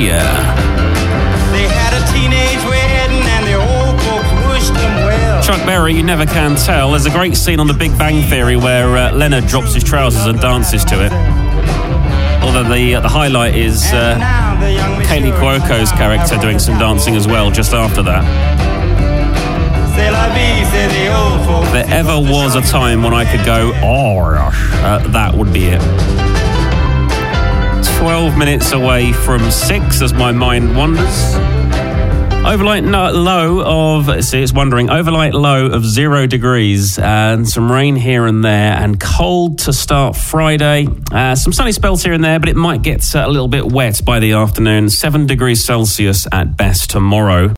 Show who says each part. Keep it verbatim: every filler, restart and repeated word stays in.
Speaker 1: yeah.
Speaker 2: They had a teenage wedding and the old folks wished them well.
Speaker 1: Chuck Berry, You Never Can Tell. There's a great scene on The Big Bang Theory where uh, Leonard drops his trousers and dances to it. Although the uh, the highlight is uh, Kaylee Cuoco's character doing some dancing as well just after that. If there ever was a time when I could go, oh, uh, that would be it. twelve minutes away from six as my mind wanders. Overnight no, low of, see, it's wondering, overnight low of zero degrees and some rain here and there and cold to start Friday. Uh, some sunny spells here and there, but it might get uh, a little bit wet by the afternoon. Seven degrees Celsius at best tomorrow.